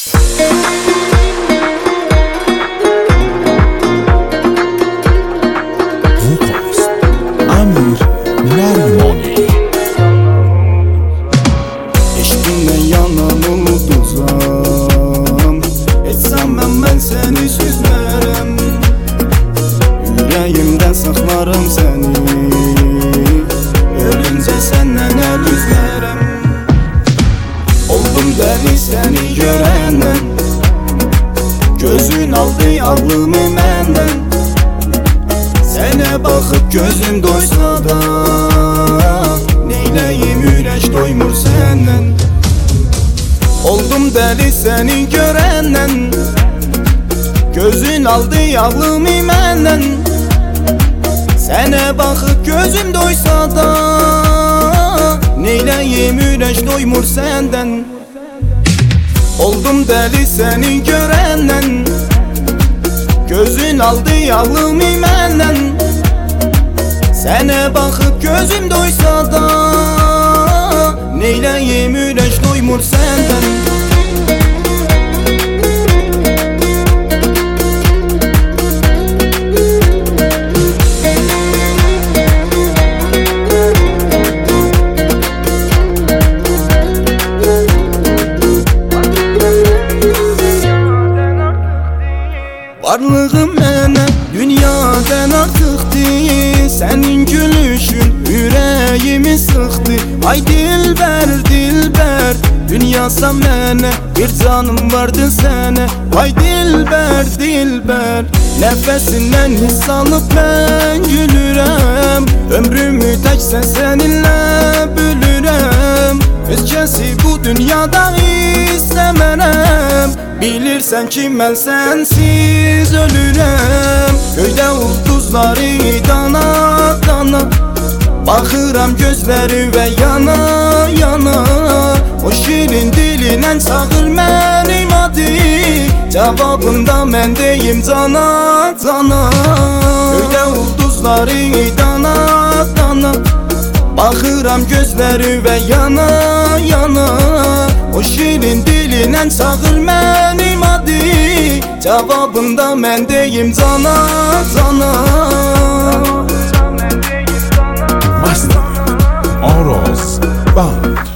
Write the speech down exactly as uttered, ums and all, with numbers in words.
Amir Nermoni. Eşkinle yanan ulduzam, etsem ben ben seni süzmerem. Yüreğimden saklarım seni, ölünce senden el üzmerem. Oldum deli seni görenden, gözün aldı aklımı menden. Sene bakıp gözüm doysa da, neyleyim yürek doymur senden. Oldum deli seni görenden, gözün aldı aklımı menden. Sene bakıp gözüm doysa da, neyleyim yürek doymur senden. Oldum deli seni görenden, gözün aldı aklımı menden. Sene bakıp gözüm doysa da, neyleyim yürek doymur senden. Varlığım mənə dünyadan artıqdır, sənin gülüşün ürəyimi sıxdı. Ay dilbər, dilbər, dünyasa mənə bir canım vardı sənə. Ay dilbər, dilbər, nəfəsindən hiss alıb mən gülürəm. Ömrümü təksə səninlə bölürəm, özgəsi bu dünyada istəmərəm. Bilirsən ki mən sensiz ölürəm. Göydə ulduzları dana dana, baxıram gözləri və yana yana. O şirin dilindən çağır mənim adı, cavabında mən deyim cana cana. Göydə ulduzları dana dana, baxıram gözləri və yana yana. O şirin dilindən çağır mənim adı, cavabında mən deyim cana cana. Master Aros Band.